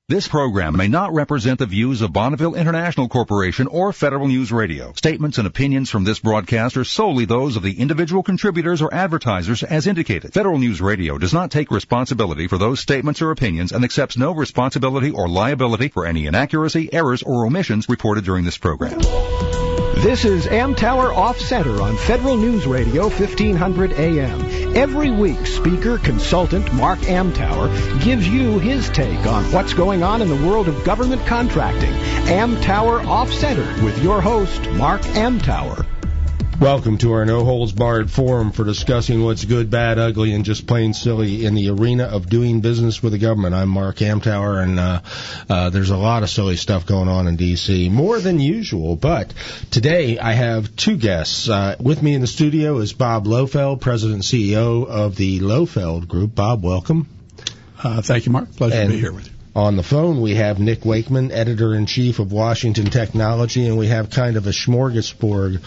This program may not represent the views of Bonneville International Corporation or Federal News Radio. Statements and opinions from this broadcast are solely those of the individual contributors or advertisers as indicated. Federal News Radio does not take responsibility for those statements or opinions and accepts no responsibility or liability for any inaccuracy, errors, or omissions reported during this program. This is Amtower Off Center on Federal News Radio 1500 AM. Every week, speaker consultant Mark Amtower gives you his take on what's going on in the world of government contracting. Amtower Off Center with your host, Mark Amtower. Welcome to our no-holds-barred forum for discussing what's good, bad, ugly, and just plain silly in the arena of doing business with the government. I'm Mark Amtower, and there's a lot of silly stuff going on in D.C., more than usual. But today I have two guests. With me in the studio is Bob Lofeld, President and CEO of the Lofeld Group. Bob, welcome. Thank you, Mark. Pleasure to be here with you. On the phone, we have Nick Wakeman, Editor-in-Chief of Washington Technology, and we have kind of a smorgasbord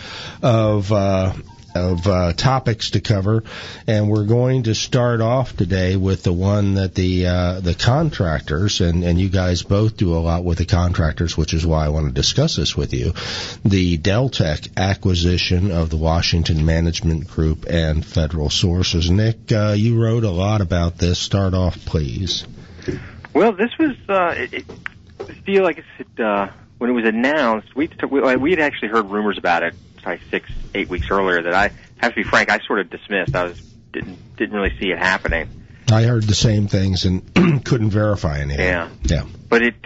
of topics to cover. And we're going to start off today with the one that the contractors, and you guys both do a lot with the contractors, which is why I want to discuss this with you, the Deltek acquisition of the Washington Management Group and Federal Sources. Nick, you wrote a lot about this. Start off, please. Well, this was, I feel like when it was announced, we had actually heard rumors about it probably 6-8 weeks earlier that I have to be frank, I sort of dismissed. I didn't really see it happening. I heard the same things and couldn't verify anything. Yeah. But it's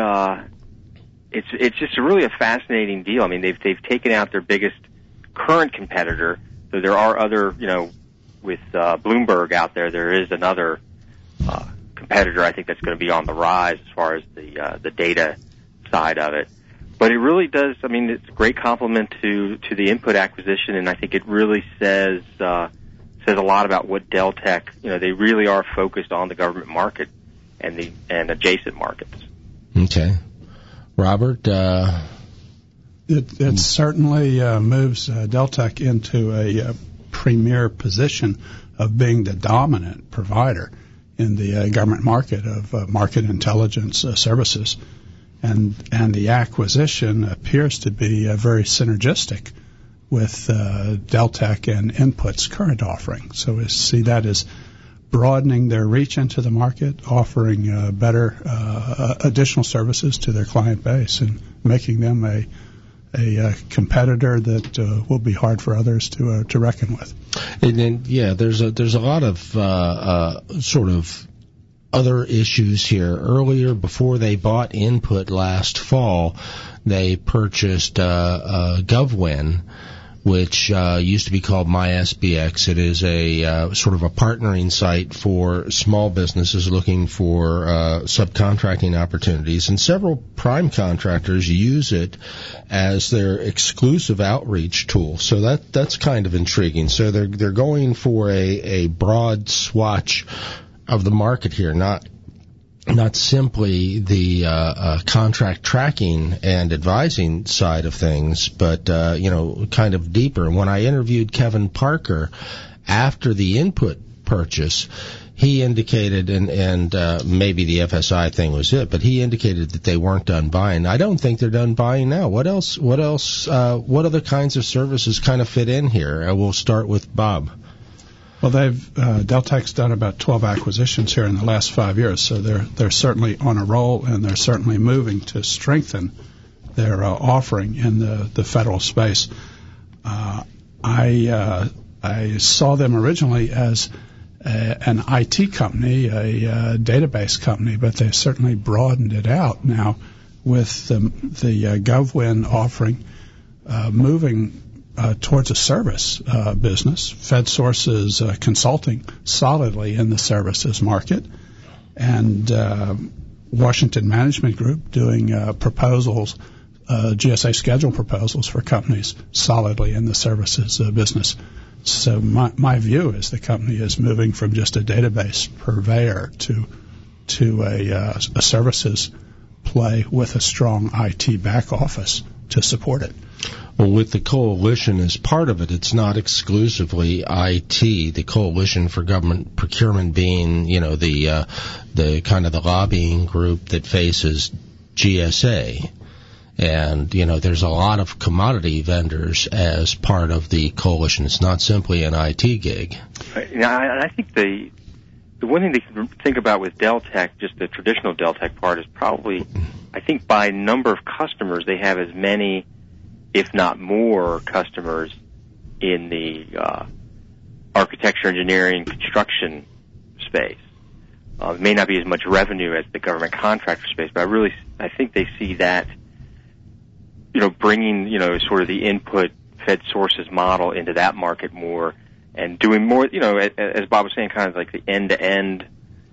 just really a fascinating deal. I mean, they've taken out their biggest current competitor. So there are other, with Bloomberg out there is another competitor, I think, that's going to be on the rise as far as the data side of it. But it really does, I mean, it's a great compliment to the Input acquisition, and I think it really says a lot about what Deltek, they really are focused on the government market and adjacent markets. Okay. Robert? It certainly moves Deltek into a premier position of being the dominant provider in the government market of market intelligence services, and the acquisition appears to be very synergistic with Deltek and Input's current offering. So we see that as broadening their reach into the market, offering better additional services to their client base, and making them a competitor that will be hard for others to reckon with. And then, there's a lot of sort of other issues here. Earlier, before they bought Input last fall, they purchased GovWin, which used to be called MySBX. It is a sort of a partnering site for small businesses looking for subcontracting opportunities, and several prime contractors use it as their exclusive outreach tool. So that's kind of intriguing. So they're going for a broad swatch of the market here, not simply the contract tracking and advising side of things, but kind of deeper. When I interviewed Kevin Parker after the Input purchase, he indicated, and maybe the FSI thing was it, but he indicated that they weren't done buying. I don't think they're done buying now. What else? What other kinds of services kind of fit in here? We'll start with Bob. Well, Deltek's done about 12 acquisitions here in the last 5 years, so they're certainly on a roll, and they're certainly moving to strengthen their offering in the federal space. I saw them originally as an IT company, a database company, but they certainly broadened it out now with the GovWin offering, moving towards a service business. FedSource is consulting solidly in the services market, and Washington Management Group doing proposals, GSA schedule proposals for companies solidly in the services business. So my view is the company is moving from just a database purveyor to a services play with a strong IT back office to support it. Well, with the coalition as part of it, it's not exclusively IT. The Coalition for Government Procurement being, the kind of the lobbying group that faces GSA. And, there's a lot of commodity vendors as part of the coalition. It's not simply an IT gig. I think the one thing to think about with Deltek, just the traditional Deltek part, is probably, I think by number of customers, they have as many, if not more, customers in the architecture, engineering, construction space. It may not be as much revenue as the government contractor space, but I think they see that, bringing, sort of the input Fed sources model into that market more and doing more, as Bob was saying, kind of like the end-to-end,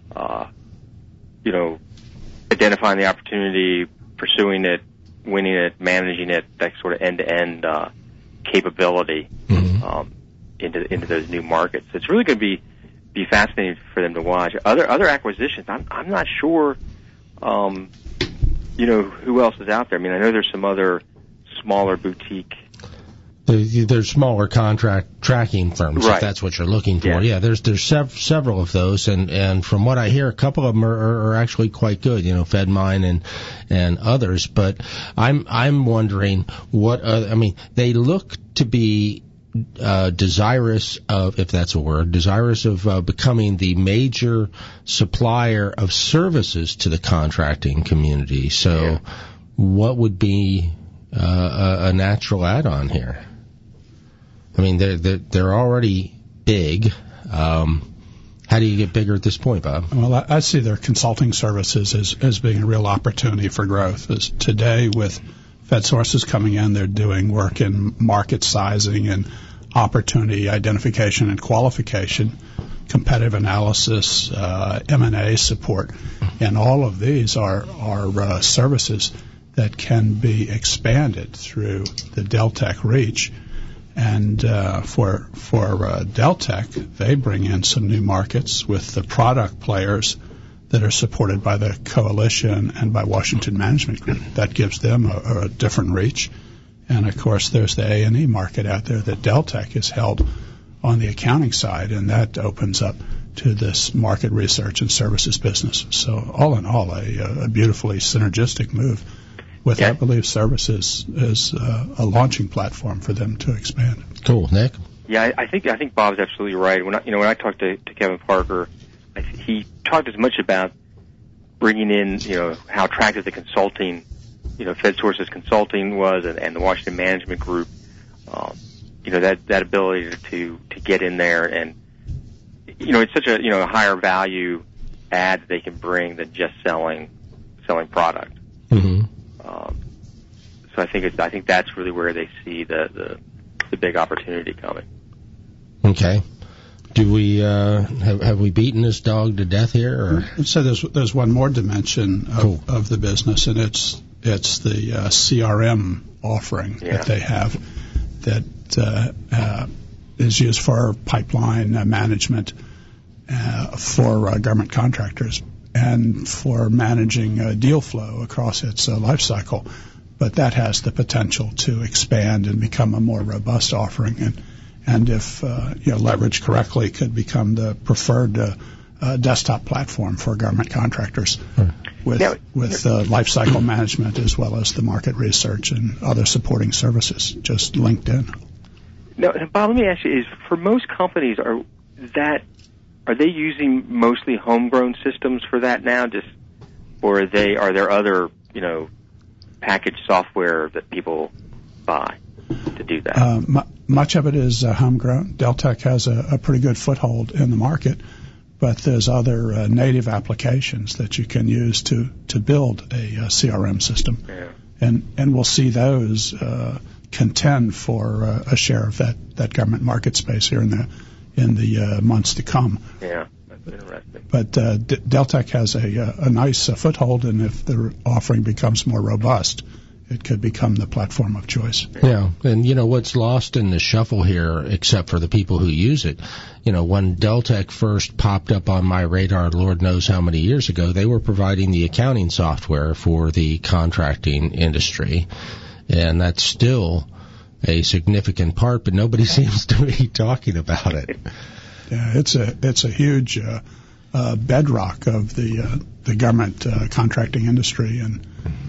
identifying the opportunity, pursuing it, winning it, managing it, that sort of end-to-end capability into those new markets. It's really going to be fascinating for them to watch. Other acquisitions, I'm not sure, who else is out there. I mean, I know there's some other smaller boutique. There's smaller contract tracking firms, right, if that's what you're looking for. Yeah, there's several of those, and from what I hear, a couple of them are actually quite good. FedMine and others. But I'm wondering what they look to be desirous of, if that's a word, of becoming the major supplier of services to the contracting community. So, what would be a natural add-on here? I mean, they're already big. How do you get bigger at this point, Bob? Well, I see their consulting services as being a real opportunity for growth. As today, with Fed sources coming in, they're doing work in market sizing and opportunity identification and qualification, competitive analysis, M&A support, and all of these are services that can be expanded through the Deltek reach. And for Deltek, they bring in some new markets with the product players that are supported by the Coalition and by Washington Management Group. That gives them a different reach. And, of course, there's the A&E market out there that Deltek has held on the accounting side, and that opens up to this market research and services business. So all in all, a beautifully synergistic move with, I believe, services as a launching platform for them to expand. Cool. Nick? Yeah, I think Bob's absolutely right. When I talked to Kevin Parker, he talked as much about bringing in, how attractive the consulting, Fed Sources Consulting was, and the Washington Management Group, that ability to get in there, and it's such a higher value add they can bring than just selling product. Mm-hmm. So I think that's really where they see the big opportunity coming. Okay. Do we have we beaten this dog to death here? Or? So there's one more dimension of the business, and it's the CRM offering that they have that is used for pipeline management for government contractors and for managing deal flow across its life cycle. But that has the potential to expand and become a more robust offering, and if leveraged correctly, could become the preferred desktop platform for government contractors with life cycle management as well as the market research and other supporting services just linked in. Now, Bob, let me ask you: is for most companies are they using mostly homegrown systems for that now, or are there other packaged software that people buy to do that? Much of it is homegrown. Deltek has a pretty good foothold in the market, but there's other native applications that you can use to build a CRM system, and we'll see those contend for a share of that government market space here in the months to come. Yeah, that's interesting. But Deltek has a nice foothold, and if the offering becomes more robust, it could become the platform of choice. Yeah, and what's lost in the shuffle here, except for the people who use it, when Deltek first popped up on my radar, Lord knows how many years ago, they were providing the accounting software for the contracting industry, and that's still a significant part, but nobody seems to be talking about it. Yeah, it's a huge bedrock of the government contracting industry, and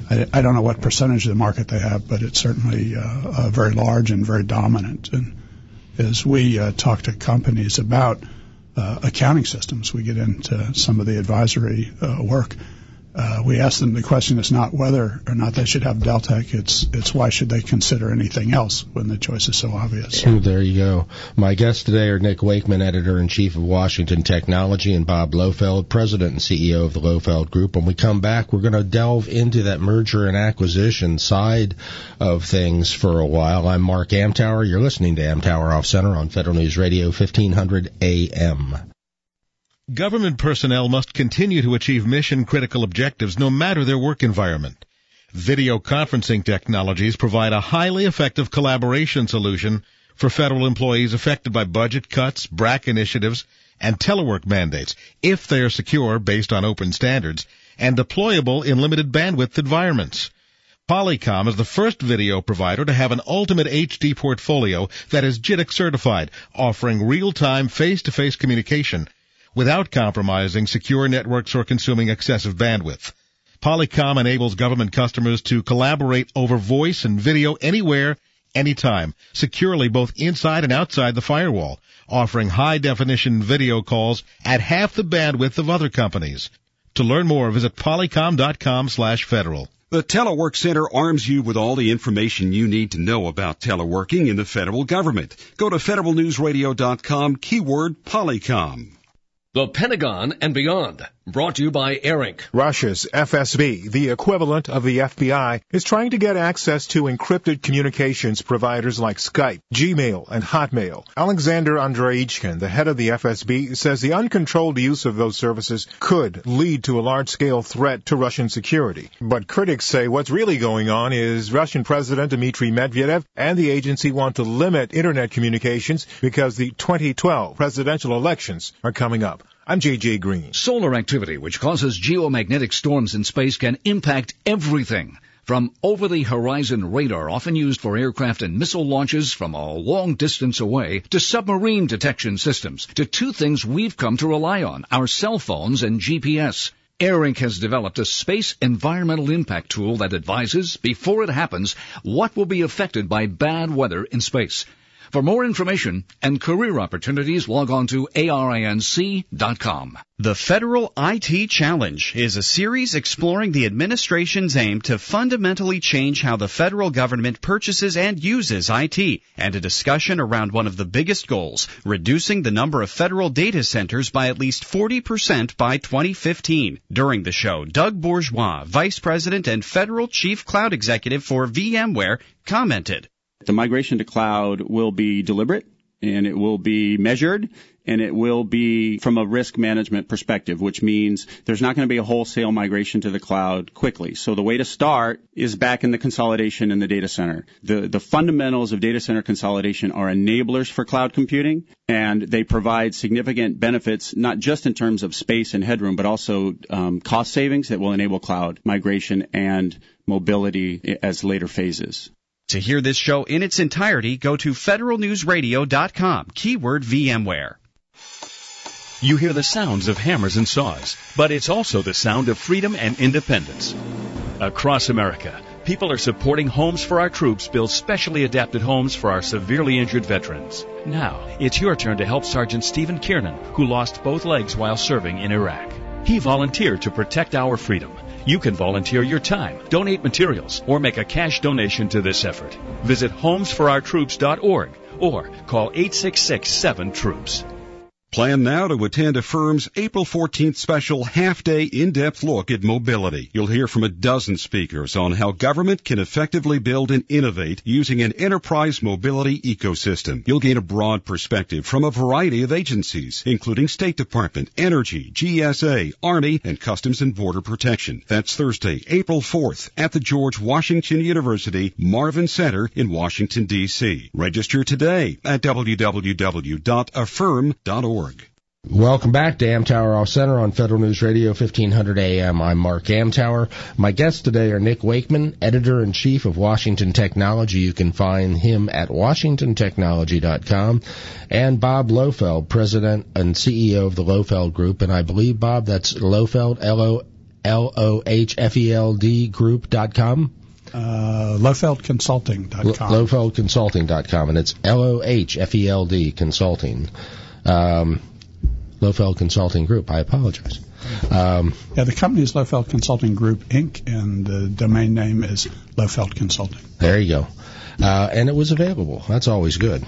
I don't know what percentage of the market they have, but it's certainly very large and very dominant. And as we talk to companies about accounting systems, we get into some of the advisory work. We ask them, the question is not whether or not they should have Deltek, it's why should they consider anything else when the choice is so obvious. Oh, there you go. My guests today are Nick Wakeman, Editor-in-Chief of Washington Technology, and Bob Lofeld, President and CEO of the Lofeld Group. When we come back, we're going to delve into that merger and acquisition side of things for a while. I'm Mark Amtower. You're listening to Amtower Off Center on Federal News Radio 1500 AM. Government personnel must continue to achieve mission-critical objectives no matter their work environment. Video conferencing technologies provide a highly effective collaboration solution for federal employees affected by budget cuts, BRAC initiatives, and telework mandates, if they are secure based on open standards and deployable in limited bandwidth environments. Polycom is the first video provider to have an ultimate HD portfolio that is JITC certified, offering real-time face-to-face communication without compromising secure networks or consuming excessive bandwidth. Polycom enables government customers to collaborate over voice and video anywhere, anytime, securely both inside and outside the firewall, offering high-definition video calls at half the bandwidth of other companies. To learn more, visit polycom.com/federal. The Telework Center arms you with all the information you need to know about teleworking in the federal government. Go to federalnewsradio.com, keyword Polycom. The Pentagon and Beyond, brought to you by ARINC. Russia's FSB, the equivalent of the FBI, is trying to get access to encrypted communications providers like Skype, Gmail, and Hotmail. Alexander Andreichkin, the head of the FSB, says the uncontrolled use of those services could lead to a large-scale threat to Russian security. But critics say what's really going on is Russian President Dmitry Medvedev and the agency want to limit Internet communications because the 2012 presidential elections are coming up. I'm J.J. Green. Solar activity, which causes geomagnetic storms in space, can impact everything. From over-the-horizon radar, often used for aircraft and missile launches from a long distance away, to submarine detection systems, to two things we've come to rely on, our cell phones and GPS. ARINC has developed a space environmental impact tool that advises, before it happens, what will be affected by bad weather in space. For more information and career opportunities, log on to arinc.com. The Federal IT Challenge is a series exploring the administration's aim to fundamentally change how the federal government purchases and uses IT, and a discussion around one of the biggest goals, reducing the number of federal data centers by at least 40% by 2015. During the show, Doug Bourgeois, Vice President and Federal Chief Cloud Executive for VMware, commented. The migration to cloud will be deliberate, and it will be measured, and it will be from a risk management perspective, which means there's not going to be a wholesale migration to the cloud quickly. So the way to start is back in the consolidation in the data center. The fundamentals of data center consolidation are enablers for cloud computing, and they provide significant benefits, not just in terms of space and headroom, but also cost savings that will enable cloud migration and mobility as later phases. To hear this show in its entirety, go to federalnewsradio.com, keyword VMware. You hear the sounds of hammers and saws, but it's also the sound of freedom and independence. Across America, people are supporting Homes for Our Troops build specially adapted homes for our severely injured veterans. Now, it's your turn to help Sergeant Stephen Kiernan, who lost both legs while serving in Iraq. He volunteered to protect our freedom. You can volunteer your time, donate materials, or make a cash donation to this effort. Visit homesforourtroops.org or call 866-7-TROOPS. Plan now to attend a firm's April 14th special half-day in-depth look at mobility. You'll hear from a dozen speakers on how government can effectively build and innovate using an enterprise mobility ecosystem. You'll gain a broad perspective from a variety of agencies, including State Department, Energy, GSA, Army, and Customs and Border Protection. That's Thursday, April 4th at the George Washington University Marvin Center in Washington, D.C. Register today at www.affirm.org. Welcome back to Amtower Off Center on Federal News Radio 1500 AM. I'm Mark Amtower. My guests today are Nick Wakeman, Editor-in-Chief of Washington Technology. You can find him at washingtontechnology.com. And Bob Lohfeld, President and CEO of the Lohfeld Group. And I believe, Bob, that's Lohfeld, L-O-H-F-E-L-D group.com? LoHfeldConsulting.com. LoHfeldConsulting.com. And it's L-O-H-F-E-L-D Consulting. Lohfeld Consulting Group. I apologize. The company is Lohfeld Consulting Group, Inc., and the domain name is Lohfeld Consulting. There you go. And it was available. That's always good.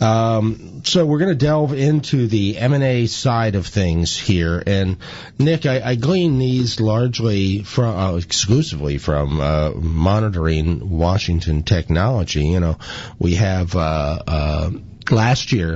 So we're going to delve into the M&A side of things here. And, Nick, I glean these largely from, exclusively from monitoring Washington Technology. You know, we have last year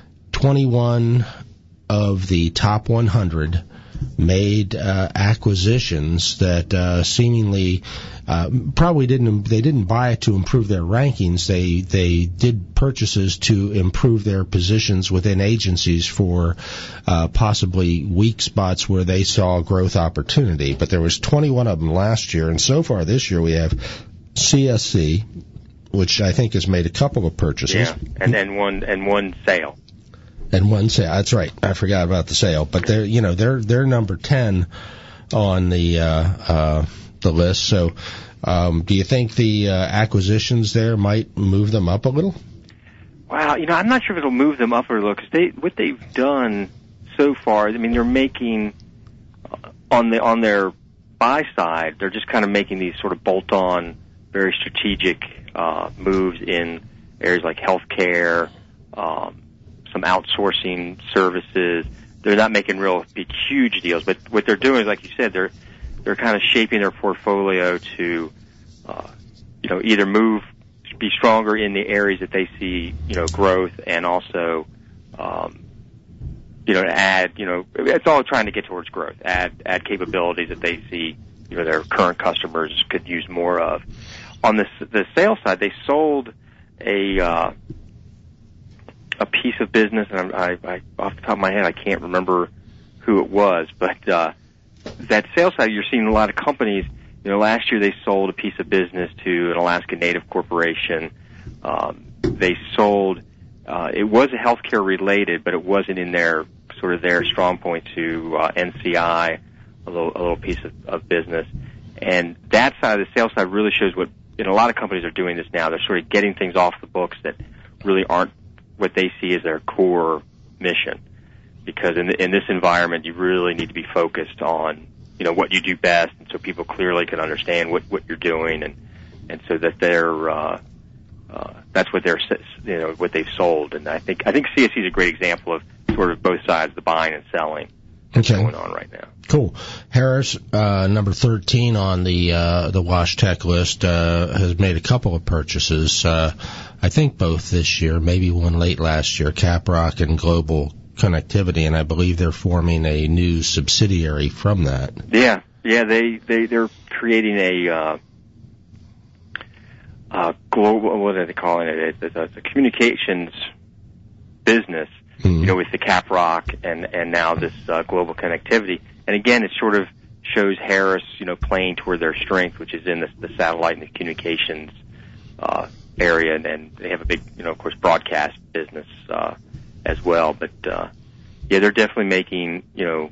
21 of the top 100 made acquisitions that seemingly probably didn't buy it to improve their rankings. They did purchases to improve their positions within agencies for possibly weak spots where they saw growth opportunity. But there was 21 of them last year, and so far this year we have CSC, which I think has made a couple of purchases. Yeah, and one sale. And one sale. That's right. I forgot about the sale. But they're number 10 on the list. So, do you think the acquisitions there might move them up a little? Well, I'm not sure if it'll move them up a little because what they've done so far. I mean, they're making on their buy side, they're just kind of making these sort of bolt-on, very strategic moves in areas like healthcare. Some outsourcing services. They're not making real big, huge deals, but what they're doing is, like you said, they're kind of shaping their portfolio to, either be stronger in the areas that they see, growth, and also, add, it's all trying to get towards growth, add capabilities that they see, their current customers could use more of. On the sales side, they sold a piece of business, and I off the top of my head, I can't remember who it was, but that sales side, you're seeing a lot of companies. Last year they sold a piece of business to an Alaska Native corporation. They sold, it was a healthcare related, but it wasn't in their strong point to NCI, a little piece of business. And that side of the sales side really shows what, a lot of companies are doing this now. They're sort of getting things off the books that really aren't what they see as their core mission, because in this environment you really need to be focused on what you do best, and so people clearly can understand what you're doing, and so that that's what what they've sold. And I think CSC is a great example of sort of both sides, the buying and selling that's going on right now. Cool. Harris, number 13 on the Wash Tech list, has made a couple of purchases. I think both this year, maybe one late last year, Caprock and Global Connectivity, and I believe they're forming a new subsidiary from that. Yeah, they're creating a global, what are they calling it? It's a communications business, with the Caprock and now this Global Connectivity. And again, it sort of shows Harris, playing toward their strength, which is in the satellite and the communications area, and they have a big, of course, broadcast business as well. But they're definitely making,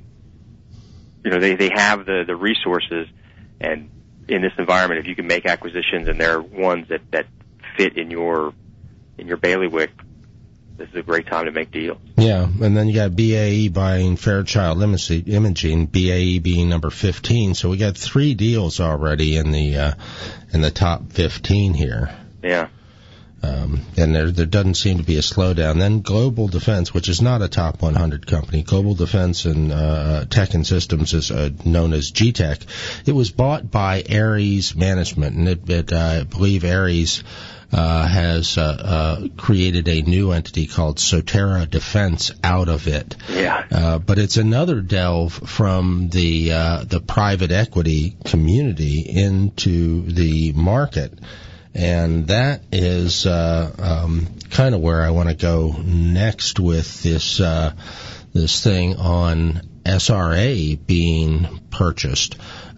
they have the resources, and in this environment, if you can make acquisitions and they're ones that fit in your bailiwick, this is a great time to make deals. Yeah, and then you got BAE buying Fairchild Imaging, BAE being number 15. So we got 3 deals already in the top 15 here. Yeah. And there doesn't seem to be a slowdown. Then Global Defense, which is not a top 100 company, Global Defense and Tech and Systems is known as GTech. It was bought by Ares Management, and I believe Ares has created a new entity called Sotera Defense out of it. Yeah. But it's another delve from the private equity community into the market. And that is kind of where I want to go next with this thing on SRA being purchased.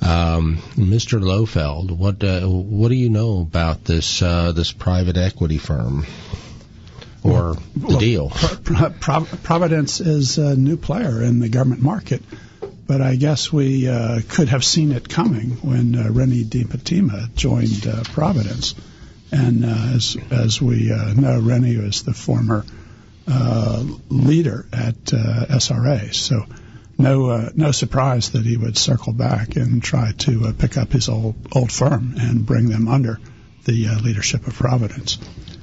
Mr. Lofeld, what do you know about this private equity firm or the deal? Providence is a new player in the government market, but I guess we could have seen it coming when Rennie DiPatima joined Providence. And as we know, Rennie was the former leader at SRA, so no surprise that he would circle back and try to pick up his old firm and bring them under the leadership of Providence.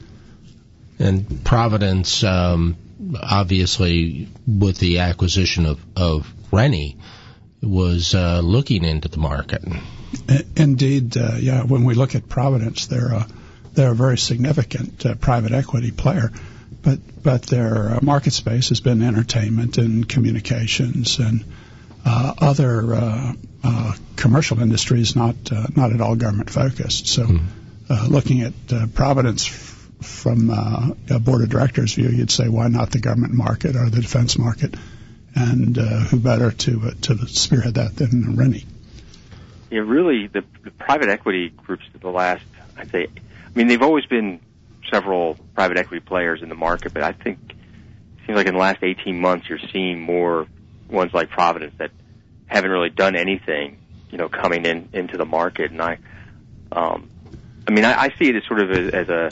And Providence, obviously, with the acquisition of Rennie, was looking into the market. Indeed, yeah. When we look at Providence, they're a very significant private equity player, but their market space has been entertainment and communications and other commercial industries, not at all government focused. So, looking at Providence from a board of directors view, you'd say, why not the government market or the defense market? And who better to spearhead that than Rennie? Yeah, really, the private equity groups of the last, I'd say, I mean, they've always been several private equity players in the market, but I think it seems like in the last 18 months you're seeing more ones like Providence that haven't really done anything, coming into the market. And I see it as sort of as a,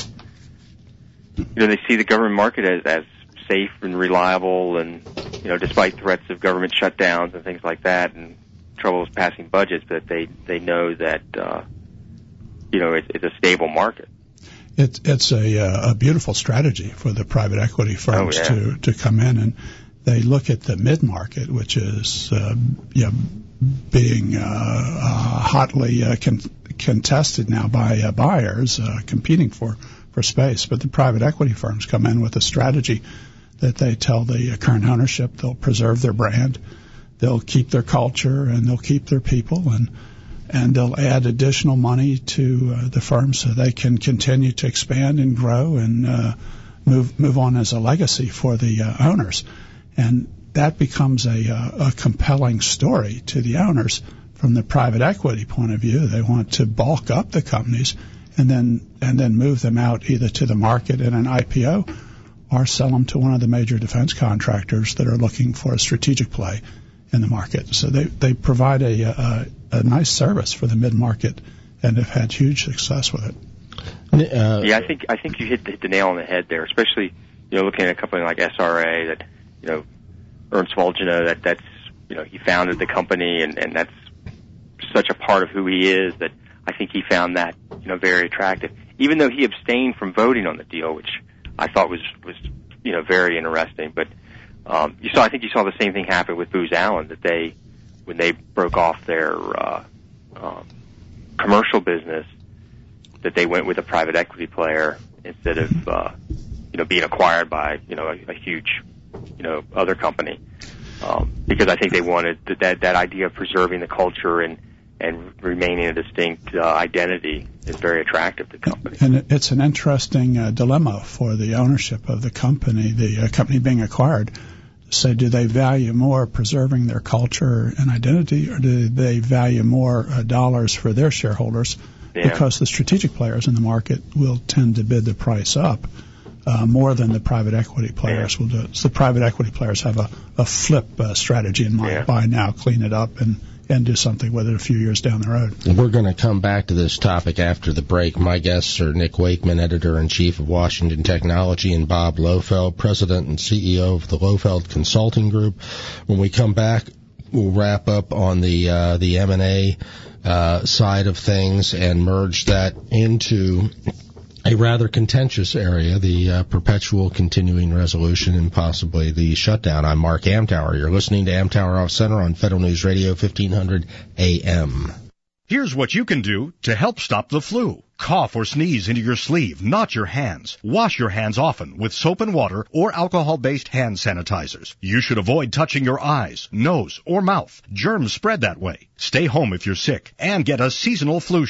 they see the government market as safe and reliable, and despite threats of government shutdowns and things like that, and troubles passing budgets, but they know that it's a stable market. It's a beautiful strategy for the private equity firms to come in, and they look at the mid market, which is being hotly contested now by buyers competing for space. But the private equity firms come in with a strategy that they tell the current ownership they'll preserve their brand, they'll keep their culture, and they'll keep their people, and they'll add additional money to the firm so they can continue to expand and grow and move on as a legacy for the owners. And that becomes a compelling story to the owners from the private equity point of view. They want to bulk up the companies and then move them out either to the market in an IPO or sell them to one of the major defense contractors that are looking for a strategic play in the market. So they provide a nice service for the mid-market and have had huge success with it. I think you hit the nail on the head there, especially looking at a company like SRA that Ernst Volgino, that's he founded the company, and that's such a part of who he is that I think he found that very attractive. Even though he abstained from voting on the deal, which I thought was very interesting, but I think you saw the same thing happen with Booz Allen, that when they broke off their commercial business, that they went with a private equity player instead of being acquired by a huge other company, because I think they wanted that idea of preserving the culture and remaining a distinct identity is very attractive to companies. And it's an interesting dilemma for the ownership of the company being acquired. So do they value more preserving their culture and identity, or do they value more dollars for their shareholders? Yeah. Because the strategic players in the market will tend to bid the price up more than the private equity players will do. So the private equity players have a flip strategy in mind: buy now, clean it up, and do something with it a few years down the road. We're going to come back to this topic after the break. My guests are Nick Wakeman, Editor-in-Chief of Washington Technology, and Bob Lofeld, President and CEO of the Lofeld Consulting Group. When we come back, we'll wrap up on the M&A side of things and merge that into a rather contentious area, the perpetual continuing resolution and possibly the shutdown. I'm Mark Amtower. You're listening to Amtower Off Center on Federal News Radio, 1500 AM. Here's what you can do to help stop the flu. Cough or sneeze into your sleeve, not your hands. Wash your hands often with soap and water or alcohol-based hand sanitizers. You should avoid touching your eyes, nose, or mouth. Germs spread that way. Stay home if you're sick and get a seasonal flu shot.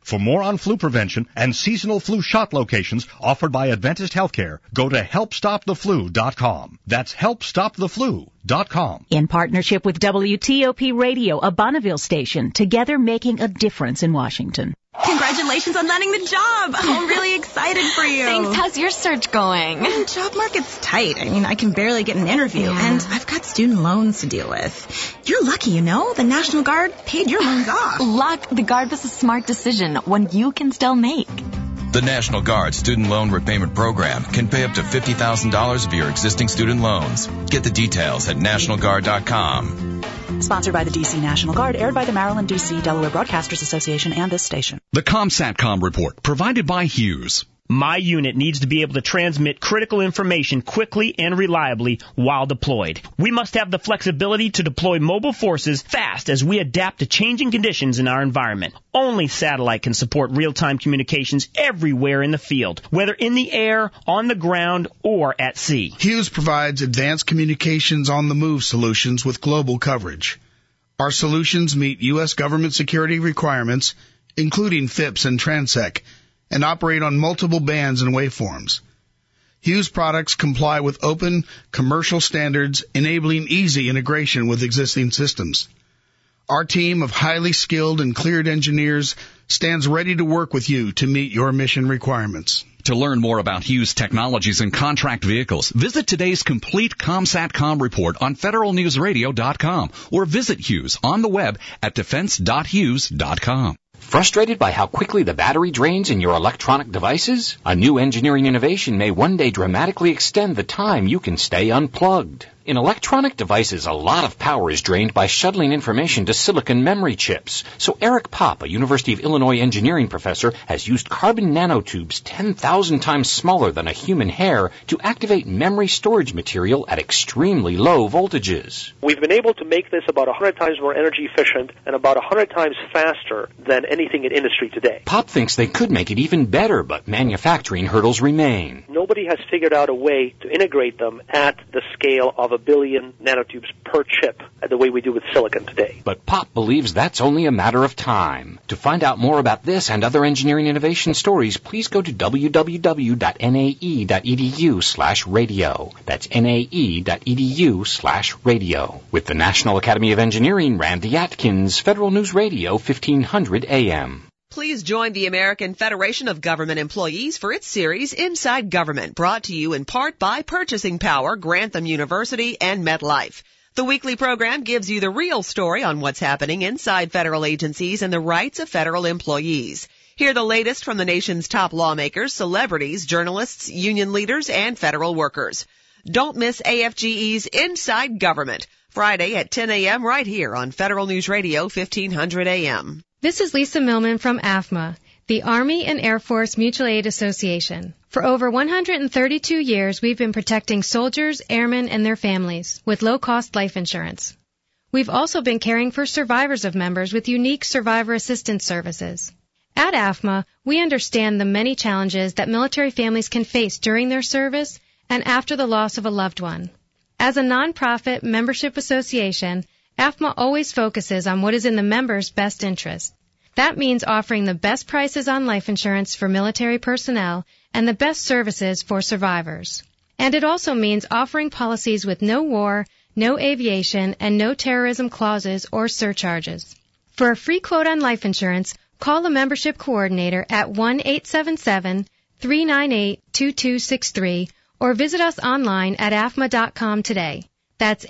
For more on flu prevention and seasonal flu shot locations offered by Adventist Healthcare, go to helpstoptheflu.com. That's helpstoptheflu.com. In partnership with WTOP Radio, a Bonneville station, together making a difference in Washington. Congratulations on landing the job. I'm really excited for you. Thanks. How's your search going? Job market's tight. I can barely get an interview, and I've got student loans to deal with. You're lucky, you know. The National Guard paid your loans off. Luck. The Guard was a smart decision, one you can still make. The National Guard Student Loan Repayment Program can pay up to $50,000 of your existing student loans. Get the details at nationalguard.com. Sponsored by the D.C. National Guard, aired by the Maryland, D.C. Delaware Broadcasters Association and this station. The ComSatcom Report, provided by Hughes. My unit needs to be able to transmit critical information quickly and reliably while deployed. We must have the flexibility to deploy mobile forces fast as we adapt to changing conditions in our environment. Only satellite can support real-time communications everywhere in the field, whether in the air, on the ground, or at sea. Hughes provides advanced communications on the move solutions with global coverage. Our solutions meet U.S. government security requirements, including FIPS and Transec, and operate on multiple bands and waveforms. Hughes products comply with open commercial standards, enabling easy integration with existing systems. Our team of highly skilled and cleared engineers stands ready to work with you to meet your mission requirements. To learn more about Hughes technologies and contract vehicles, visit today's complete ComSatcom report on federalnewsradio.com or visit Hughes on the web at defense.hughes.com. Frustrated by how quickly the battery drains in your electronic devices? A new engineering innovation may one day dramatically extend the time you can stay unplugged. In electronic devices, a lot of power is drained by shuttling information to silicon memory chips. So Eric Popp, a University of Illinois engineering professor, has used carbon nanotubes 10,000 times smaller than a human hair to activate memory storage material at extremely low voltages. We've been able to make this about 100 times more energy efficient and about 100 times faster than anything in industry today. Popp thinks they could make it even better, but manufacturing hurdles remain. Nobody has figured out a way to integrate them at the scale of 1 billion nanotubes per chip, the way we do with silicon today. But Popp believes that's only a matter of time. To find out more about this and other engineering innovation stories, please go to www.nae.edu/radio. That's nae.edu/radio. With the National Academy of Engineering, Randy Atkins, Federal News Radio, 1500 AM. Please join the American Federation of Government Employees for its series Inside Government, brought to you in part by Purchasing Power, Grantham University, and MetLife. The weekly program gives you the real story on what's happening inside federal agencies and the rights of federal employees. Hear the latest from the nation's top lawmakers, celebrities, journalists, union leaders, and federal workers. Don't miss AFGE's Inside Government, Friday at 10 a.m. right here on Federal News Radio, 1500 a.m. This is Lisa Millman from AFMA, the Army and Air Force Mutual Aid Association. For over 132 years, we've been protecting soldiers, airmen, and their families with low-cost life insurance. We've also been caring for survivors of members with unique survivor assistance services. At AFMA, we understand the many challenges that military families can face during their service and after the loss of a loved one. As a nonprofit membership association, AFMA always focuses on what is in the members' best interest. That means offering the best prices on life insurance for military personnel and the best services for survivors. And it also means offering policies with no war, no aviation, and no terrorism clauses or surcharges. For a free quote on life insurance, call a membership coordinator at 1-877-398-2263 or visit us online at afma.com today. That's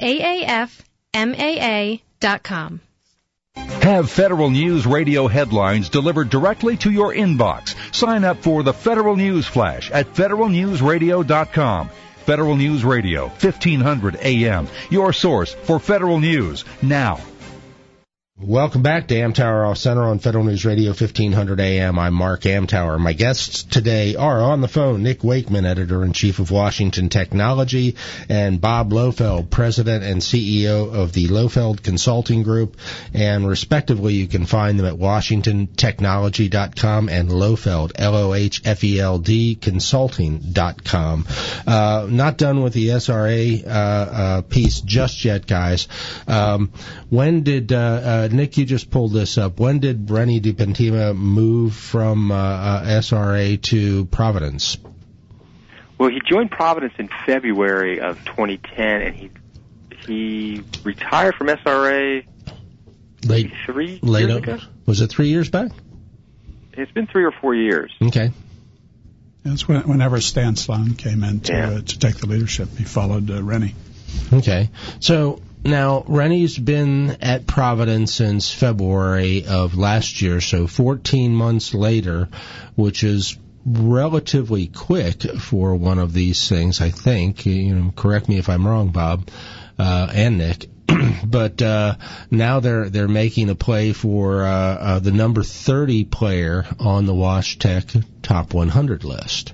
AAFMAA.com. Have Federal News Radio headlines delivered directly to your inbox. Sign up for the Federal News Flash at federalnewsradio.com. Federal News Radio, 1500 AM, your source for federal news now. Welcome back to Amtower Off Center on Federal News Radio 1500 AM. I'm Mark Amtower. My guests today are on the phone Nick Wakeman, Editor-in-Chief of Washington Technology, and Bob Lofeld, President and CEO of the Lofeld Consulting Group. And respectively, you can find them at WashingtonTechnology.com and Lofeld, LOHFELD, Consulting.com. Not done with the SRA piece just yet, guys. When did Nick, you just pulled this up. When did Rennie DiPentima move from SRA to Providence? Well, he joined Providence in February of 2010, and he retired from SRA 3 years ago. Was it 3 years back? It's been 3 or 4 years. Okay. It's whenever Stan Sloan came in to take the leadership, he followed Rennie. Okay. So now Rennie's been at Providence since February of last year, so 14 months later, which is relatively quick for one of these things, I think. Correct me if I'm wrong, Bob, and Nick. But now they're making a play for the number 30 player on the WashTech Top 100 list.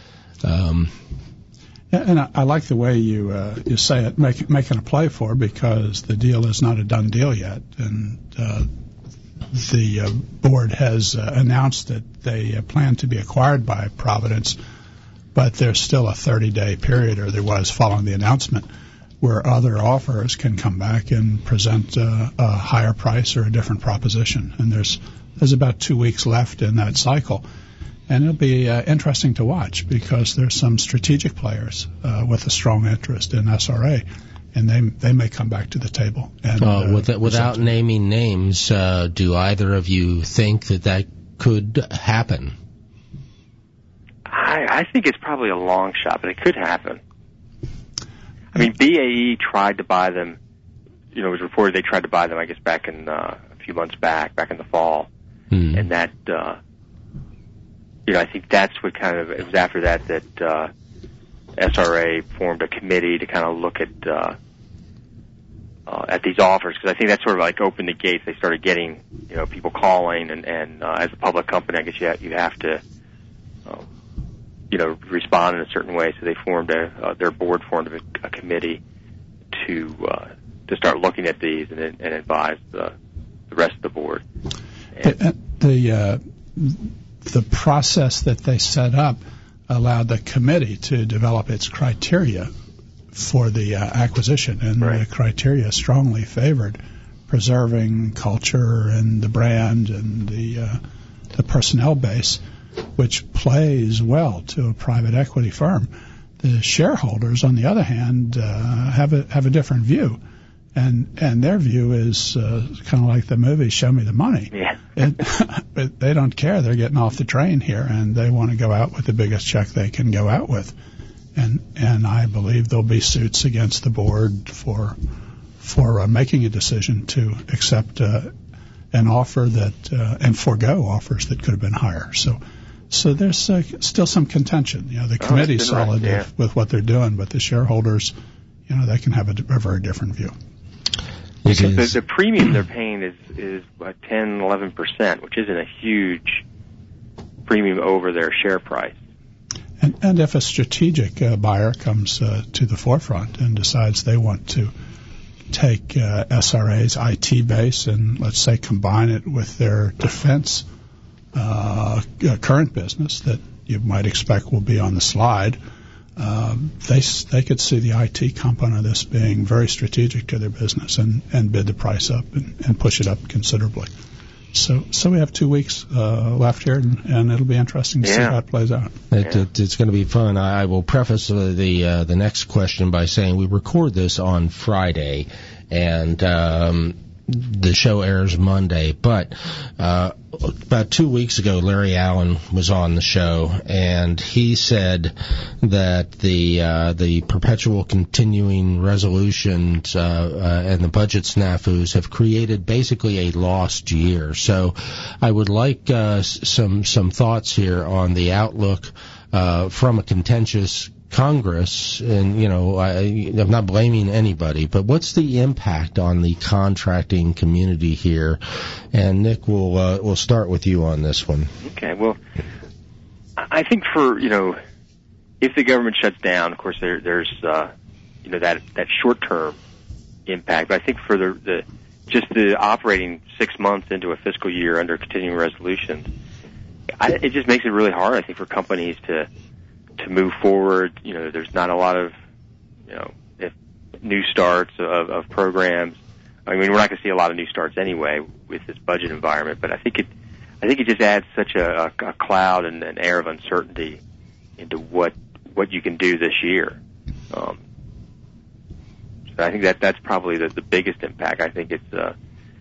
And I like the way you say it, making a play for, because the deal is not a done deal yet, and the board has announced that they plan to be acquired by Providence, but there's still a 30-day period, or there was following the announcement, where other offers can come back and present a higher price or a different proposition. And there's about 2 weeks left in that cycle. And it'll be interesting to watch, because there's some strategic players with a strong interest in SRA, and they may come back to the table. And, without naming names, do either of you think that could happen? I think it's probably a long shot, but it could happen. I mean, BAE tried to buy them. It was reported they tried to buy them, I guess, back in a few months back in the fall. And that, I think that's what it was after that SRA formed a committee to kind of look at these offers, because I think that sort of like opened the gates. They started getting, people calling, and as a public company, I guess you have to, respond in a certain way. So they formed their board formed a committee to start looking at these and advise the rest of the board. The process that they set up allowed the committee to develop its criteria for the acquisition, and the criteria strongly favored preserving culture and the brand and the personnel base, which plays well to a private equity firm. The shareholders, on the other hand, have a different view, and their view is kind of like the movie "Show Me the Money." Yeah. They don't care. They're getting off the train here, and they want to go out with the biggest check they can go out with. And I believe there'll be suits against the board for making a decision to accept an offer that and forego offers that could have been higher. So there's still some contention. The committee's solid with what they're doing, but the shareholders, they can have a very different view. Because the premium they're paying is about 10-11%, which isn't a huge premium over their share price. And if a strategic buyer comes to the forefront and decides they want to take SRA's IT base and, let's say, combine it with their defense current business that you might expect will be on the slide, they could see the IT component of this being very strategic to their business and bid the price up and push it up considerably. So we have 2 weeks left here, and it'll be interesting to see how it plays out. It's going to be fun. I will preface the next question by saying we record this on Friday, and the show airs Monday. But about 2 weeks ago, Larry Allen was on the show, and he said that the perpetual continuing resolutions and the budget snafus have created basically a lost year. So I would like some thoughts here on the outlook from a contentious Congress, and I'm not blaming anybody, but what's the impact on the contracting community here? And Nick, we'll start with you on this one. Okay. Well, I think for if the government shuts down, of course there's that short term impact. But I think for the operating 6 months into a fiscal year under continuing resolutions, it just makes it really hard, I think, for companies to move forward. There's not a lot of, new starts of programs. I mean, we're not going to see a lot of new starts anyway with this budget environment, but I think it just adds such a cloud and an air of uncertainty into what you can do this year. So I think that's probably the biggest impact. I think it's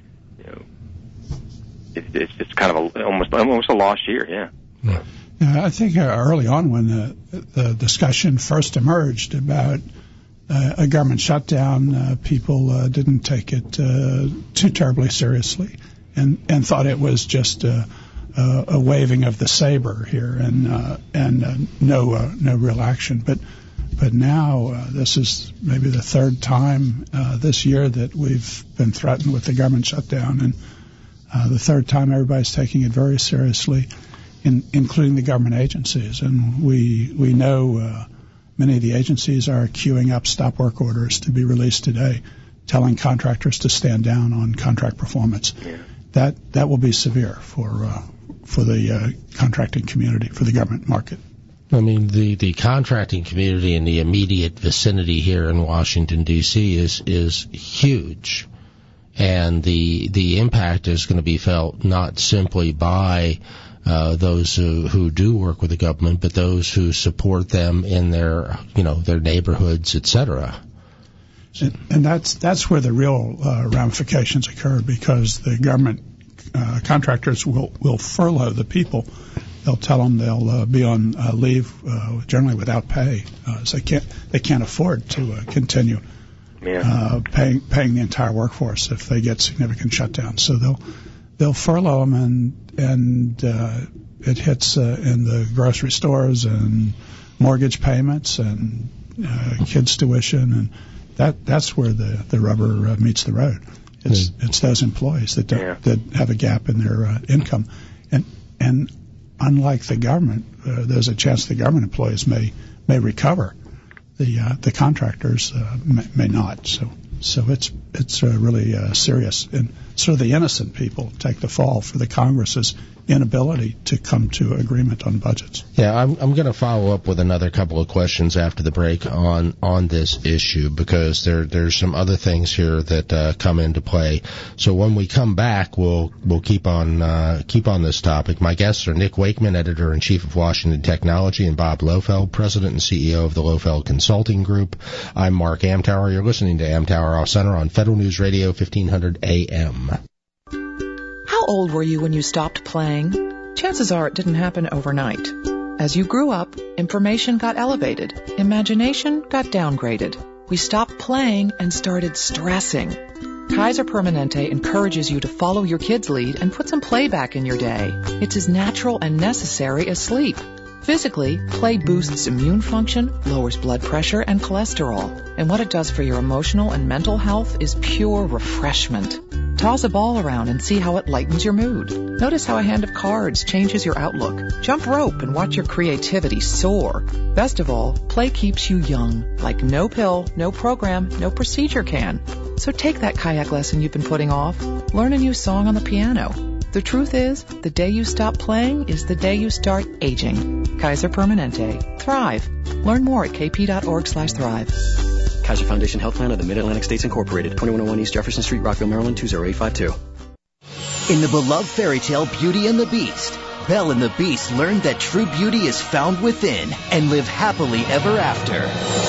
it's just kind of almost a lost year. Yeah. I think early on when the discussion first emerged about a government shutdown, people didn't take it too terribly seriously, and thought it was just a waving of the saber here, and no real action. But now this is maybe the third time this year that we've been threatened with the government shutdown, and the third time everybody's taking it very seriously, including the government agencies. And we know many of the agencies are queuing up stop work orders to be released today, telling contractors to stand down on contract performance. Yeah. That will be severe for the contracting community, for the government market. I mean, the contracting community in the immediate vicinity here in Washington, D.C. is huge. And the impact is going to be felt not simply by those who do work with the government, but those who support them in their neighborhoods, etc. And that's where the real ramifications occur, because the government contractors will furlough the people. They'll tell them they'll be on leave, generally without pay, so they can't afford to continue paying the entire workforce if they get significant shutdowns. So they'll furlough them, and it hits in the grocery stores and mortgage payments and kids' tuition, and that's where the rubber meets the road. It's those employees that have a gap in their income, and unlike the government, there's a chance the government employees may recover. The contractors may not. So it's really serious, and sort of the innocent people take the fall for the Congress's inability to come to agreement on budgets. Yeah, I'm going to follow up with another couple of questions after the break on this issue, because there's some other things here that come into play. So when we come back, we'll keep on this topic. My guests are Nick Wakeman, editor-in-chief of Washington Technology, and Bob Lofeld, president and CEO of the Lofeld Consulting Group. I'm Mark Amtower. You're listening to Amtower Off Center on Federal News Radio 1500 AM. How old were you when you stopped playing? Chances are it didn't happen overnight. As you grew up, information got elevated, imagination got downgraded. We stopped playing and started stressing. Kaiser Permanente encourages you to follow your kid's lead and put some play back in your day. It's as natural and necessary as sleep. Physically, play boosts immune function, lowers blood pressure and cholesterol. And what it does for your emotional and mental health is pure refreshment. Toss a ball around and see how it lightens your mood. Notice how a hand of cards changes your outlook. Jump rope and watch your creativity soar. Best of all, play keeps you young, like no pill, no program, no procedure can. So take that kayak lesson you've been putting off. Learn a new song on the piano. The truth is, the day you stop playing is the day you start aging. Kaiser Permanente. Thrive. Learn more at kp.org/thrive. Kaiser Foundation Health Plan of the Mid-Atlantic States Incorporated, 2101 East Jefferson Street, Rockville, Maryland, 20852. In the beloved fairy tale Beauty and the Beast, Belle and the Beast learned that true beauty is found within and live happily ever after.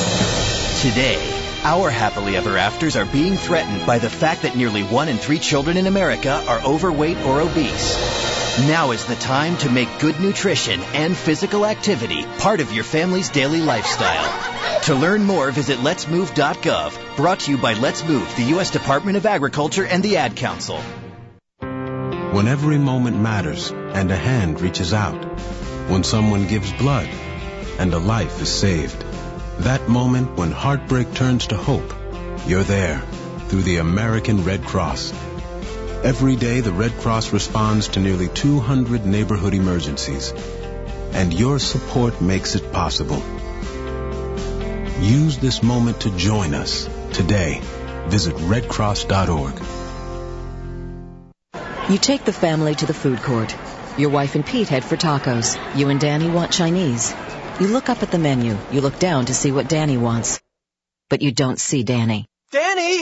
Today, our happily ever afters are being threatened by the fact that nearly 1 in 3 children in America are overweight or obese. Now is the time to make good nutrition and physical activity part of your family's daily lifestyle. To learn more, visit letsmove.gov, brought to you by Let's Move, the U.S. Department of Agriculture and the Ad Council. When every moment matters and a hand reaches out, when someone gives blood and a life is saved, that moment when heartbreak turns to hope, you're there through the American Red Cross. Every day, the Red Cross responds to nearly 200 neighborhood emergencies, and your support makes it possible. Use this moment to join us today. Visit redcross.org. You take the family to the food court. Your wife and Pete head for tacos. You and Danny want Chinese. You look up at the menu. You look down to see what Danny wants. But you don't see Danny. Danny!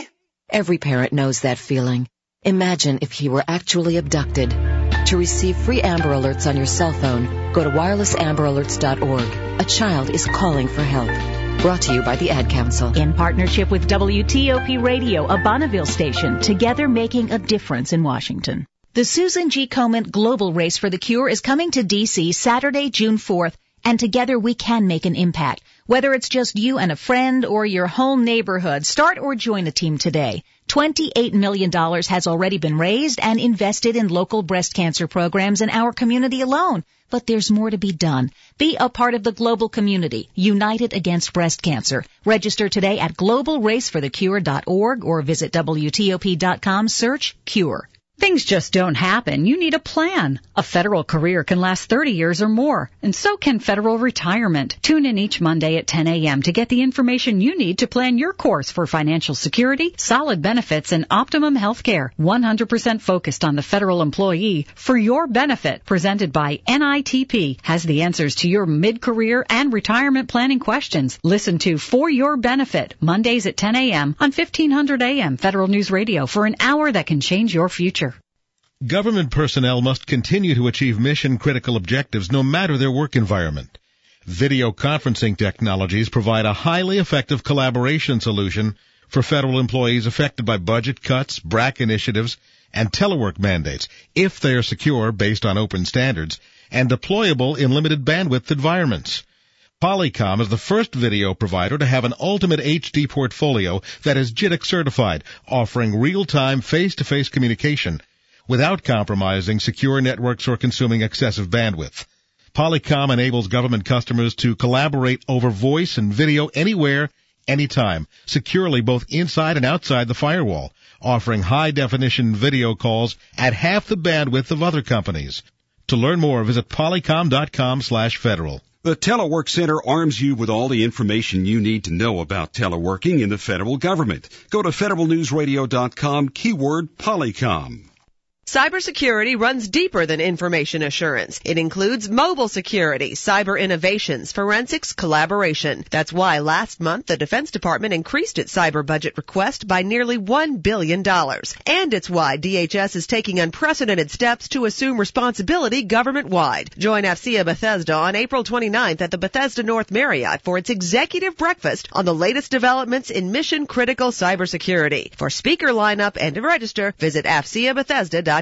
Every parent knows that feeling. Imagine if he were actually abducted. To receive free Amber Alerts on your cell phone, go to wirelessamberalerts.org. A child is calling for help. Brought to you by the Ad Council. In partnership with WTOP Radio, a Bonneville station, together making a difference in Washington. The Susan G. Komen Global Race for the Cure is coming to D.C. Saturday, June 4th, and together we can make an impact. Whether it's just you and a friend or your whole neighborhood, start or join a team today. $28 million has already been raised and invested in local breast cancer programs in our community alone. But there's more to be done. Be a part of the global community, united against breast cancer. Register today at globalraceforthecure.org or visit WTOP.com, search CURE. Things just don't happen. You need a plan. A federal career can last 30 years or more, and so can federal retirement. Tune in each Monday at 10 a.m. to get the information you need to plan your course for financial security, solid benefits, and optimum health care. 100% focused on the federal employee for your benefit. Presented by NITP has the answers to your mid-career and retirement planning questions. Listen to For Your Benefit, Mondays at 10 a.m. on 1500 a.m. Federal News Radio for an hour that can change your future. Government personnel must continue to achieve mission-critical objectives no matter their work environment. Video conferencing technologies provide a highly effective collaboration solution for federal employees affected by budget cuts, BRAC initiatives, and telework mandates, if they are secure based on open standards and deployable in limited bandwidth environments. Polycom is the first video provider to have an ultimate HD portfolio that is JITC certified, offering real-time face-to-face communication without compromising secure networks or consuming excessive bandwidth. Polycom enables government customers to collaborate over voice and video anywhere, anytime, securely both inside and outside the firewall, offering high-definition video calls at half the bandwidth of other companies. To learn more, visit polycom.com/federal. The Telework Center arms you with all the information you need to know about teleworking in the federal government. Go to federalnewsradio.com, keyword Polycom. Cybersecurity runs deeper than information assurance. It includes mobile security, cyber innovations, forensics, collaboration. That's why last month the Defense Department increased its cyber budget request by nearly $1 billion. And it's why DHS is taking unprecedented steps to assume responsibility government-wide. Join AFCEA Bethesda on April 29th at the Bethesda North Marriott for its executive breakfast on the latest developments in mission-critical cybersecurity. For speaker lineup and to register, visit AFCEABethesda.com.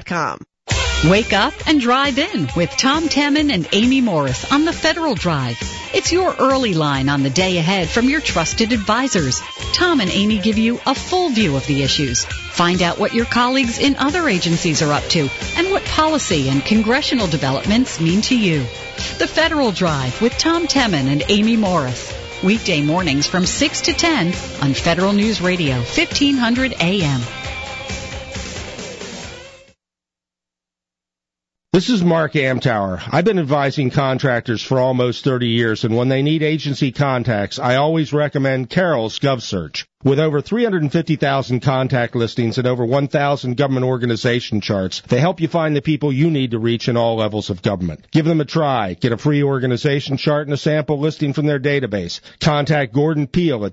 Wake up and drive in with Tom Temin and Amy Morris on the Federal Drive. It's your early line on the day ahead from your trusted advisors. Tom and Amy give you a full view of the issues. Find out what your colleagues in other agencies are up to and what policy and congressional developments mean to you. The Federal Drive with Tom Temin and Amy Morris. Weekday mornings from 6 to 10 on Federal News Radio, 1500 AM. This is Mark Amtower. I've been advising contractors for almost 30 years, and when they need agency contacts, I always recommend Carroll's GovSearch. With over 350,000 contact listings and over 1,000 government organization charts, they help you find the people you need to reach in all levels of government. Give them a try. Get a free organization chart and a sample listing from their database. Contact Gordon Peel at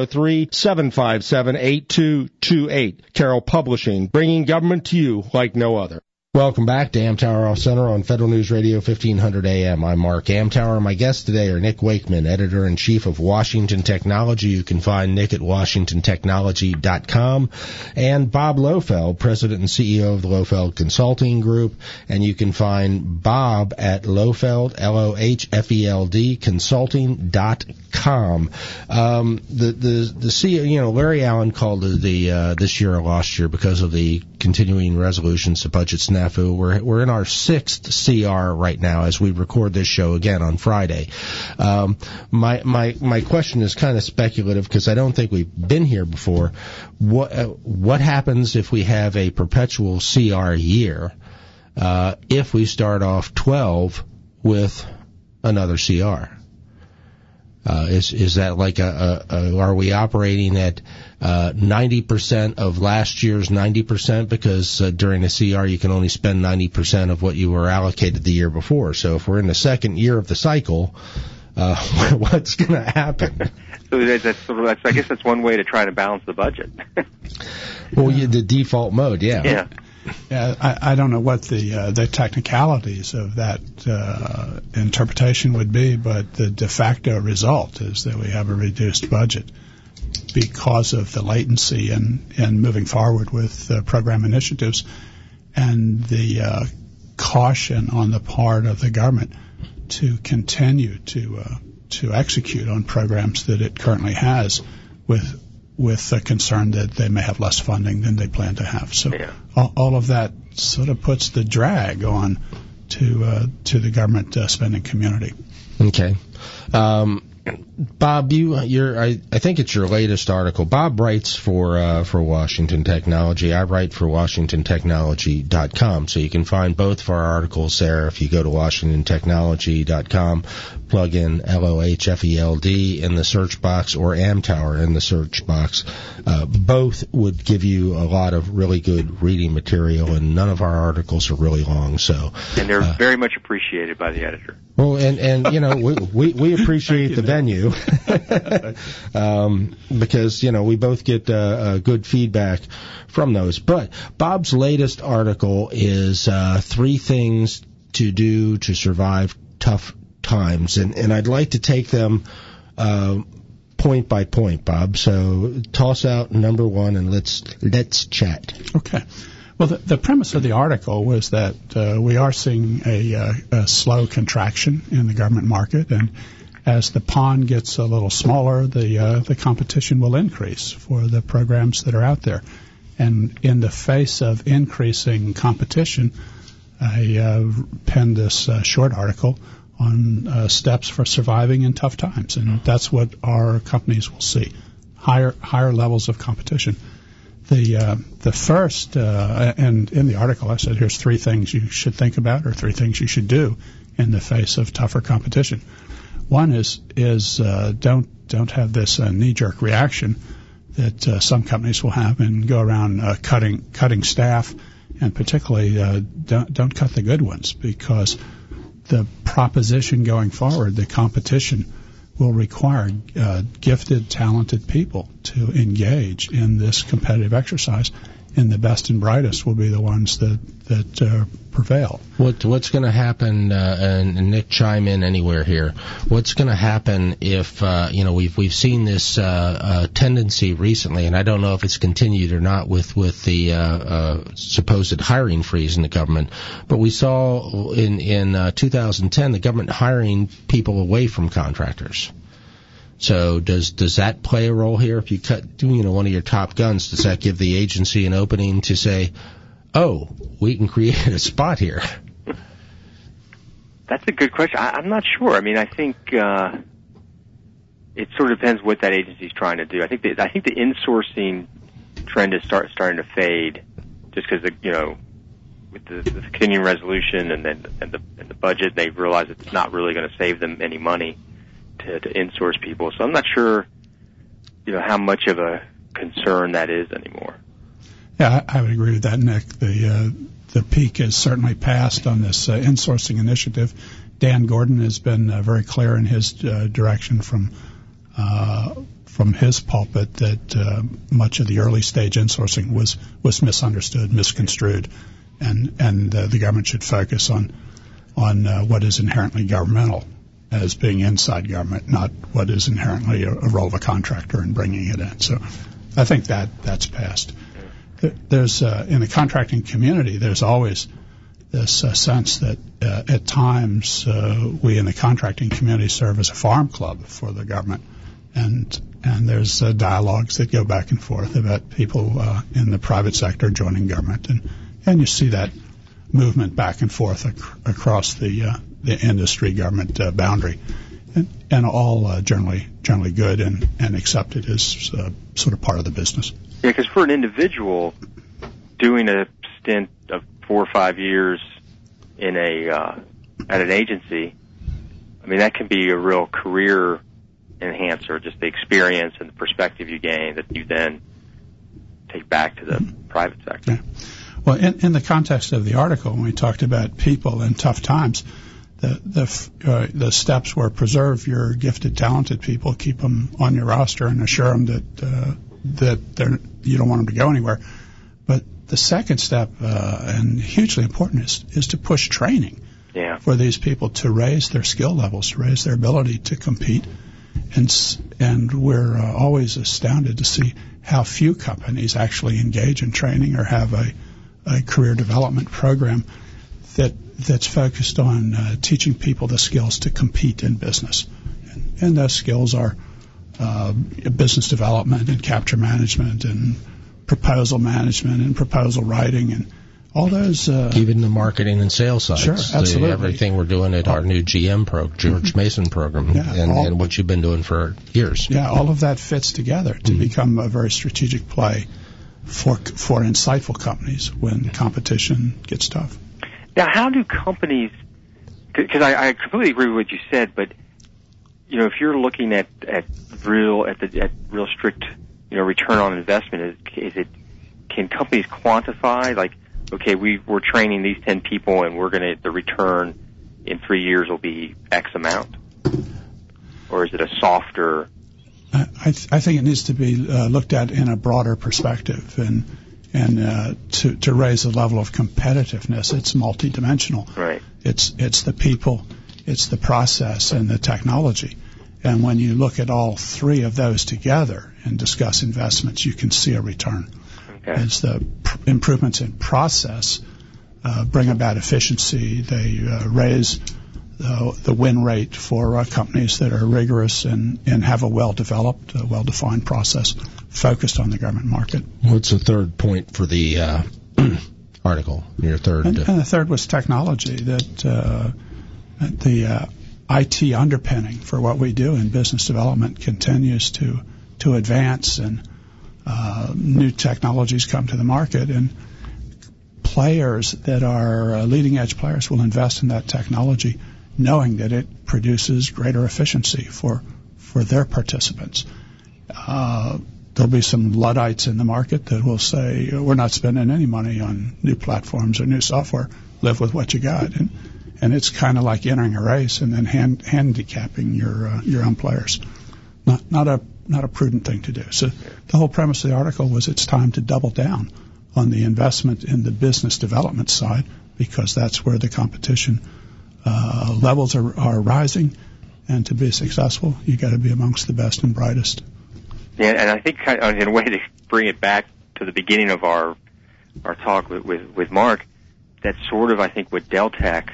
703-757-8228. Carroll Publishing, bringing government to you like no other. Welcome back to Amtower Off Center on Federal News Radio 1500 AM. I'm Mark Amtower. My guests today are Nick Wakeman, Editor-in-Chief of Washington Technology. You can find Nick at WashingtonTechnology.com. And Bob Lofeld, President and CEO of the Lofeld Consulting Group. And you can find Bob at Lofeld, Lohfeld, Consulting.com. The CEO, Larry Allen called it this year a lost year because of the continuing resolutions to budget snafu. We're in our 6th CR right now as we record this show again on Friday. My question is kind of speculative because I don't think we've been here before. What happens if we have a perpetual CR year? If we start off 12 with another CR? Is that like are we operating at 90% of last year's 90% because during a CR you can only spend 90% of what you were allocated the year before. So if we're in the second year of the cycle, what's going to happen? So I guess that's one way to try to balance the budget. Well, the default mode, yeah. Yeah. Yeah, I don't know what the technicalities of that interpretation would be, but the de facto result is that we have a reduced budget because of the latency in moving forward with program initiatives and the caution on the part of the government to continue to execute on programs that it currently has with the concern that they may have less funding than they plan to have. So all of that sort of puts the drag on to the government spending community. Okay. Bob, I think it's your latest article. Bob writes for Washington Technology. I write for WashingtonTechnology.com, so you can find both of our articles there if you go to WashingtonTechnology.com, plug in LOHFELD in the search box or Amtower in the search box. Both would give you a lot of really good reading material, and none of our articles are really long. And they're very much appreciated by the editor. Well, and you know, we appreciate the venue because, you know, we both get good feedback from those. But Bob's latest article is 3 things to do to survive tough times, and I'd like to take them point by point, Bob. So toss out number 1 and let's chat. Okay. Well, the premise of the article was that we are seeing a slow contraction in the government market, and as the pond gets a little smaller, the competition will increase for the programs that are out there. And in the face of increasing competition, I penned this short article on steps for surviving in tough times, and that's what our companies will see: higher levels of competition. The first, and in the article I said, here's 3 things you should think about, or 3 things you should do in the face of tougher competition. One is don't have this knee-jerk reaction that some companies will have and go around cutting staff, and particularly don't cut the good ones, because the proposition going forward, the competition, will require gifted, talented people to engage in this competitive exercise, and the best and brightest will be the ones that prevail. What's going to happen? And Nick, chime in anywhere here. What's going to happen if we've seen this tendency recently, and I don't know if it's continued or not with the supposed hiring freeze in the government, but we saw in 2010 the government hiring people away from contractors. So does that play a role here? If you cut, one of your top guns, does that give the agency an opening to say, "Oh, we can create a spot here"? That's a good question. I'm not sure. I mean, I think it sort of depends what that agency is trying to do. I think the insourcing trend is starting to fade, just because with the continuing resolution and the budget, they realize it's not really going to save them any money to insource people. So I'm not sure, how much of a concern that is anymore. Yeah, I would agree with that, Nick. The peak is certainly passed on this insourcing initiative. Dan Gordon has been very clear in his direction from his pulpit that much of the early stage insourcing was misunderstood, misconstrued, and the government should focus on what is inherently governmental as being inside government, not what is inherently a role of a contractor and bringing it in. So I think that's passed. There's in the contracting community, there's always this sense that at times we in the contracting community serve as a farm club for the government, and there's dialogues that go back and forth about people in the private sector joining government, and you see that movement back and forth across the industry government boundary, and all generally good and accepted as sort of part of the business. Yeah, because for an individual, doing a stint of 4 or 5 years in at an agency, I mean, that can be a real career enhancer, just the experience and the perspective you gain that you then take back to the private sector. Yeah. Well, in the context of the article, when we talked about people in tough times, the steps were preserve your gifted, talented people, keep them on your roster, and assure them that you don't want them to go anywhere. The second step, and hugely important, is to push training for these people to raise their skill levels, to raise their ability to compete. And we're always astounded to see how few companies actually engage in training or have a career development program that's focused on teaching people the skills to compete in business. And those skills are business development and capture management and proposal management and proposal writing and all those. Even the marketing and sales side. Sure, absolutely. Everything we're doing at our new GM George Mason program, and what you've been doing for years. Yeah, all of that fits together to become a very strategic play for insightful companies when competition gets tough. Now, how do companies? Because I completely agree with what you said, but if you're looking at real strict return on investment, can companies quantify, like, okay, we're training these 10 people and the return in 3 years will be X amount? Or is it a softer? I think it needs to be looked at in a broader perspective, and to raise the level of competitiveness, it's multidimensional. Right. It's the people, it's the process, and the technology. And when you look at all three of those together and discuss investments, you can see a return. Okay. As the improvements in process bring about efficiency, they raise the win rate for companies that are rigorous and have a well-developed, well-defined process focused on the government market. What's the third point for the article? Your third? And the third was technology, that the IT underpinning for what we do in business development continues to advance, and new technologies come to the market, and players that are leading edge players will invest in that technology knowing that it produces greater efficiency for their participants. There'll be some Luddites in the market that will say, we're not spending any money on new platforms or new software, live with what you got. And it's kind of like entering a race and then handicapping your own players. Not a prudent thing to do. So the whole premise of the article was it's time to double down on the investment in the business development side, because that's where the competition levels are rising, and to be successful, you got to be amongst the best and brightest. Yeah, and I think in a way to bring it back to the beginning of our talk with Mark, that's sort of, I think, what Deltek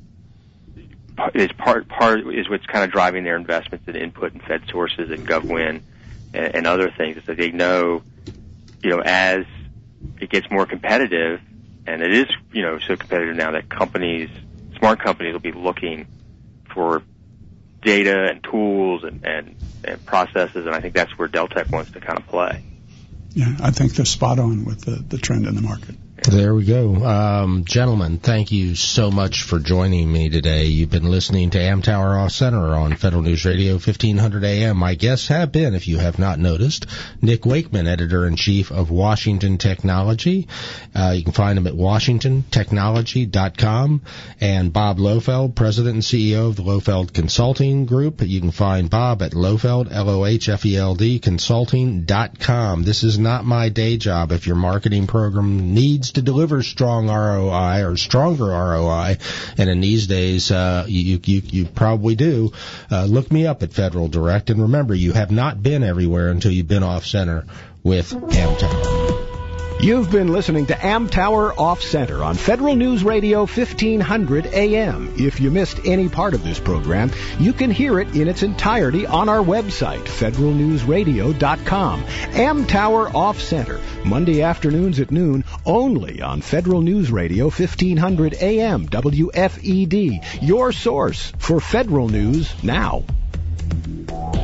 is part is what's kind of driving their investments in input and Fed sources and GovWin and other things. So they know, as it gets more competitive, and it is, so competitive now that smart companies will be looking for data and tools and processes, and I think that's where Deltek wants to kind of play. Yeah, I think they're spot on with the trend in the market. There we go. Gentlemen, thank you so much for joining me today. You've been listening to Amtower Off Center on Federal News Radio 1500 AM. My guests have been, if you have not noticed, Nick Wakeman, Editor-in-Chief of Washington Technology. You can find him at washingtontechnology.com. And Bob Lohfeld, President and CEO of the Lohfeld Consulting Group. You can find Bob at Lohfeld, Lohfeld, consulting.com. This is not my day job. If your marketing program needs to deliver strong ROI or stronger ROI, and in these days you probably do, look me up at Federal Direct, and remember, you have not been everywhere until you've been off center with Amtower. You've been listening to Amtower Off Center on Federal News Radio 1500 AM. If you missed any part of this program, you can hear it in its entirety on our website, federalnewsradio.com. Amtower Off Center, Monday afternoons at noon, only on Federal News Radio 1500 AM, WFED, your source for federal news now.